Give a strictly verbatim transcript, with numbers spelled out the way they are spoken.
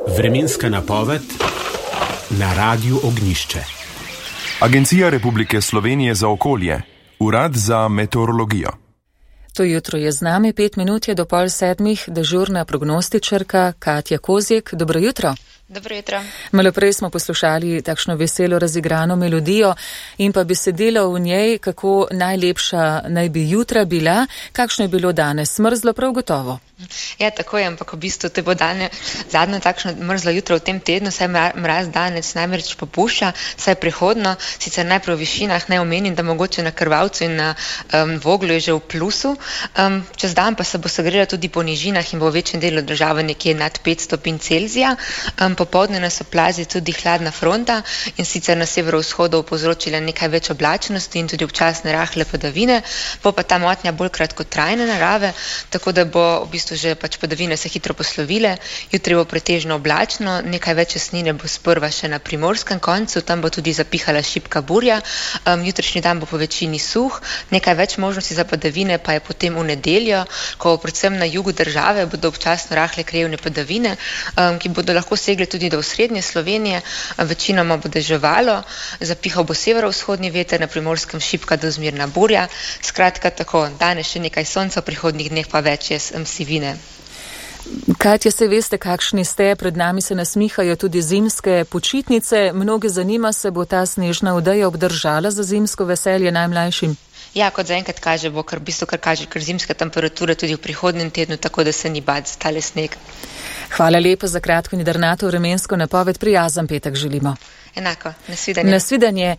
Vremenska napoved na Radiu Ognjišče. Agencija Republike Slovenije za okolje, Urad za meteorologijo. To jutro je z nami, pet minut je do pol sedmih, dežurna prognostičarka Katja Kozjek. Dobro jutro. Dobro jutro. Malo prej smo poslušali takšno veselo razigrano melodijo in pa besedilo v njej, kako najlepša naj bi jutra bila. Kakšno je bilo danes? Mrzlo prav gotovo. Ja, tako je, ampak v bistvu to bo dane, zadnjo takšno mrzlo jutro v tem tednu, saj mraz danes največ popušča, saj prihodno, sicer najprej v višinah, ne omenim, da mogoče na Krvavcu in na um, Voglu je že v plusu, um, čez dan pa se bo segrela tudi po nižinah in bo v večjem delu države nekje nad pet stopinj Celzija. Um, popoldne nas oplazi tudi hladna fronta in sicer na severovzhodu povzročila nekaj več oblačnosti in tudi občasne rahle padavine, bo pa ta motnja bolj kratkotrajne narave, tako da bo v bistvu že pač padavine se hitro poslovile. Jutri bo pretežno oblačno, nekaj več jasnine bo sprva še na primorskem koncu, tam bo tudi zapihala šibka burja. Um, jutrišnji dan bo po večini suh, nekaj več možnosti za padavine pa je potem v nedeljo, ko predvsem na jugu države bodo občasno rahle krajevne padavine, um, ki bodo lahko segle tudi do osrednje Slovenije. Večinoma bo deževalo, zapihal bo severovzhodni veter, na primorskem šibka do zmerna burja. Skratka tako, danes še nekaj sonca, v prihodnjih dneh pa več je sivine. Katja, se veste, kakšni ste, pred nami se nasmihajo tudi zimske počitnice. Mnoge zanima, se bo ta snežna odeja obdržala za zimsko veselje najmlajšim? Ja, kot zaenkrat kaže, bo kar v bistvu kar kaže, kar zimska temperatura tudi v prihodnjem tednu, tako da se ni bati za tale sneg. Hvala lepa za kratko in jedrnato vremensko napoved. Prijazen petek želimo. Enako, nasvidenje. Nasvidenje.